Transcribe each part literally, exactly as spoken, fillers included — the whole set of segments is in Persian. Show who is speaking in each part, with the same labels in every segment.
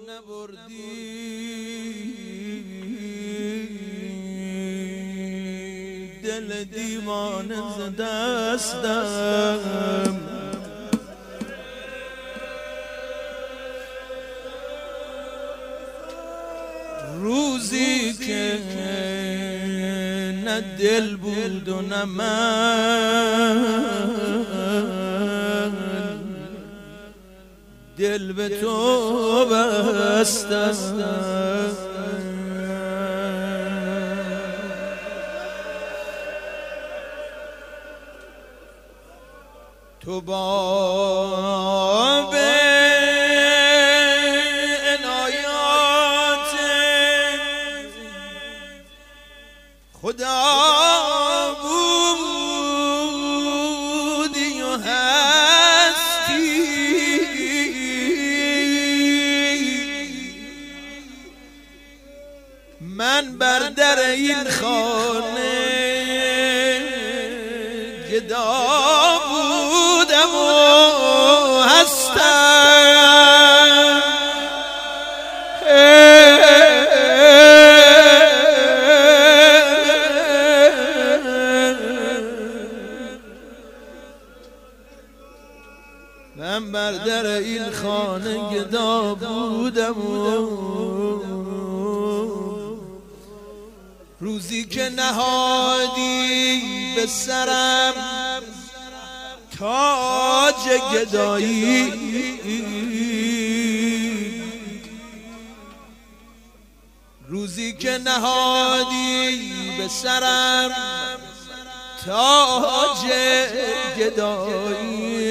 Speaker 1: نبردی دل دیوانه ز دستم، روزی که نه دل بود و نه من دل به تو بستم. تو باب عنایات خدا بودی و هستی، من بر در این خانه گدا بودم و هستم. من بر در این خانه گدا بودم و روزی که نهادی به سرم تاج گدایی، روزی که نهادی به سرم تاج گدایی،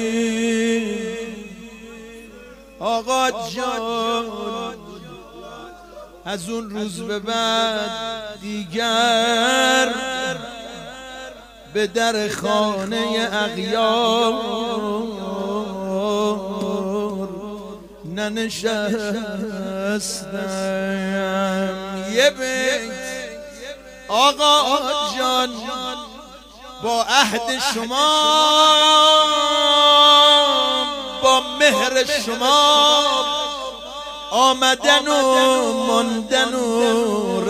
Speaker 1: آقا جان از اون روز به بعد دیگر به در خانه اغیار ننشستم. یه بیت آقا جان با عهد شما، با مهر شما آمدن و ماندن و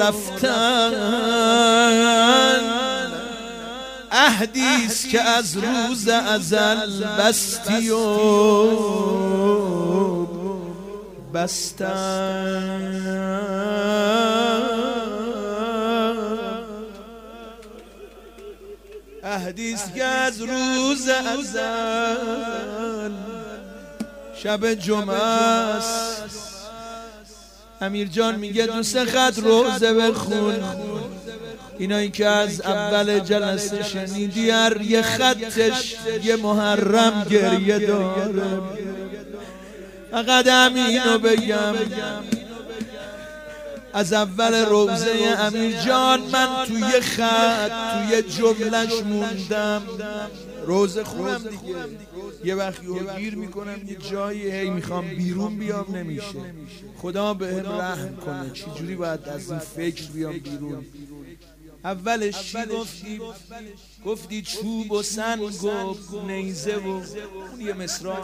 Speaker 1: رفتن، عهدیست که از روز ازل بستی و بستن، عهدیست که از روز ازل شب جمعه است. امیر جان میگه دو سه خط روزه بخون، اینایی که از اول جلسه شنیدی هر یه خطش یه محرم گریه داره. فقط همینو بگم، از اول روزه امیر جان من توی خط توی جملش موندم. روزه خوبم دیگه، یه وقتی رو گیر میکنم یه جایی هی میخوام بیرون بیام نمیشه. خدا بهم رحم کنه، چی جوری باید از این فکر بیام بیرون. اولش چی گفتی؟ گفتی چوب و سنگ و نیزه و اون یه مصرع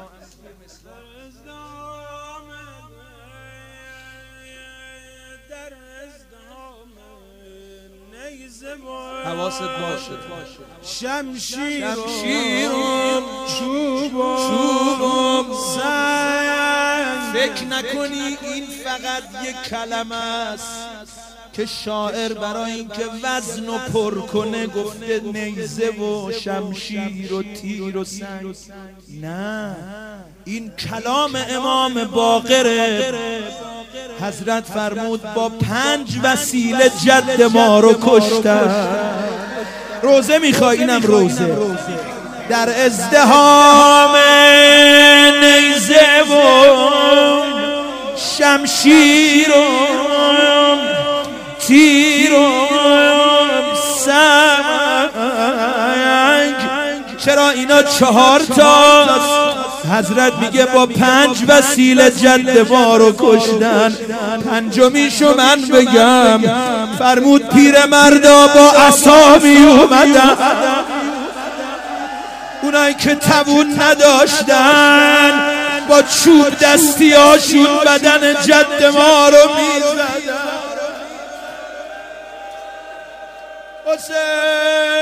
Speaker 1: حواست باشه.
Speaker 2: شمشیر
Speaker 1: شمشیرم
Speaker 2: چوبم
Speaker 1: چوبم
Speaker 2: سنگ،
Speaker 1: فکر نکنی این فقط یک کلمه است که شاعر برای اینکه وزن و پر کنه گفته نیزه و شمشیر و تیر و سنگ. نه، این کلام امام باقره. حضرت فرمود با پنج وسیله جد ما رو کشتن. روزه میخوای؟ اینم روزه. در ازدحام نیزه و شمشیر و تیر و سنگ، چرا اینا چهار تاست؟ حضرت میگه با پنج وسیله جد ما رو کشتن، پنجمیشو من بگم. فرمود پیر مردا با عصا می اومدن، اونایی که توون نداشتن با چوب دستی هاشون بدن جد ما رو میزدن. حسین